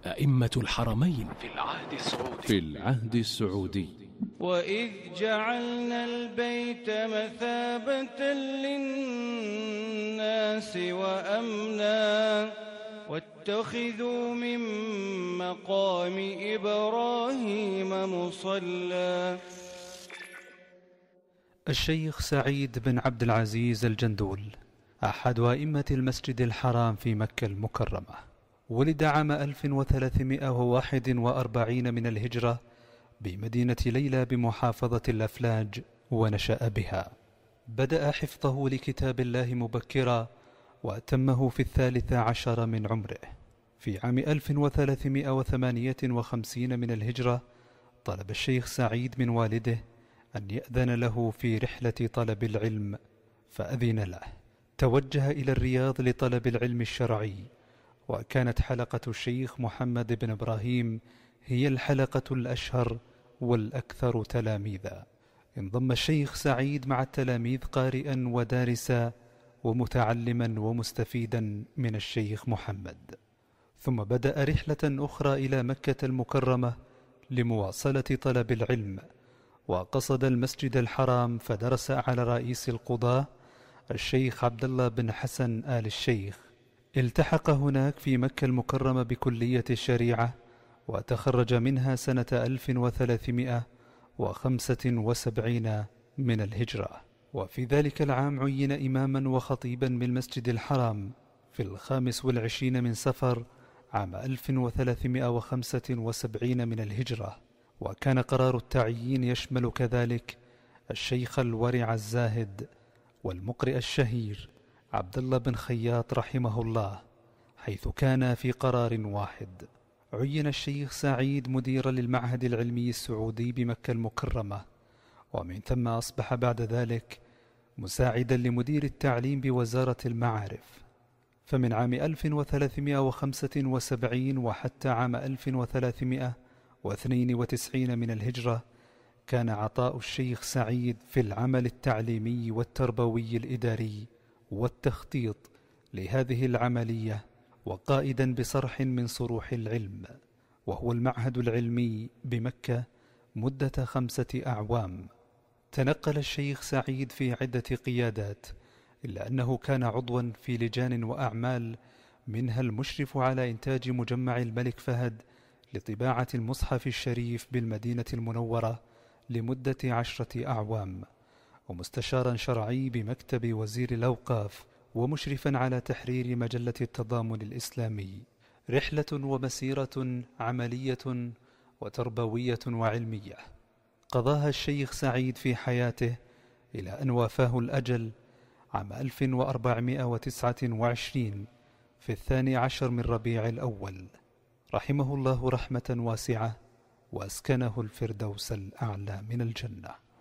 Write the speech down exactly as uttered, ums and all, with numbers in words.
أئمة الحرمين في العهد السعودي في العهد السعودي وإذ جعلنا البيت مثابة للناس وأمنا واتخذوا من مقام إبراهيم مصلى. الشيخ سعيد بن عبد العزيز الجندول أحد أئمة المسجد الحرام في مكة المكرمة، ولد عام ألف وثلاثمائة وواحد وأربعين من الهجرة بمدينة ليلى بمحافظة الأفلاج، ونشأ بها. بدأ حفظه لكتاب الله مبكرا وأتمه في الثالث عشر من عمره. في عام ألف وثلاثمائة وثمانية وخمسين من الهجرة طلب الشيخ سعيد من والده أن يأذن له في رحلة طلب العلم، فأذن له. توجه إلى الرياض لطلب العلم الشرعي، وكانت حلقة الشيخ محمد بن إبراهيم هي الحلقة الأشهر والأكثر تلاميذا. انضم الشيخ سعيد مع التلاميذ قارئا ودارسا ومتعلما ومستفيدا من الشيخ محمد، ثم بدأ رحلة أخرى إلى مكة المكرمة لمواصلة طلب العلم، وقصد المسجد الحرام فدرس على رئيس القضاة الشيخ عبد الله بن حسن آل الشيخ. التحق هناك في مكة المكرمة بكلية الشريعة، وتخرج منها سنة ألف وثلاثمائة وخمسة وسبعين من الهجرة. وفي ذلك العام عين إماما وخطيبا بالمسجد الحرام في الخامس والعشرين من صفر عام ألف وثلاثمائة وخمسة وسبعين من الهجرة. وكان قرار التعيين يشمل كذلك الشيخ الورع الزاهد والمقرئ الشهير عبد الله بن خياط رحمه الله، حيث كان في قرار واحد. عين الشيخ سعيد مديرا للمعهد العلمي السعودي بمكة المكرمة، ومن ثم أصبح بعد ذلك مساعدا لمدير التعليم بوزارة المعارف. فمن عام ألف وثلاثمائة وخمسة وسبعين وحتى عام ألف وثلاثمائة واثنين وتسعين من الهجرة كان عطاء الشيخ سعيد في العمل التعليمي والتربوي الإداري والتخطيط لهذه العملية، وقائدا بصرح من صروح العلم، وهو المعهد العلمي بمكة مدة خمسة أعوام. تنقل الشيخ سعيد في عدة قيادات، إلا أنه كان عضوا في لجان وأعمال، منها المشرف على إنتاج مجمع الملك فهد لطباعة المصحف الشريف بالمدينة المنورة لمدة عشرة أعوام، ومستشارا شرعي بمكتب وزير الأوقاف، ومشرفا على تحرير مجلة التضامن الإسلامي. رحلة ومسيرة عملية وتربوية وعلمية قضاها الشيخ سعيد في حياته إلى أن وافاه الأجل عام ألف وأربعمائة وتسعة وعشرين في الثاني عشر من ربيع الأول، رحمه الله رحمة واسعة، وأسكنه الفردوس الأعلى من الجنة.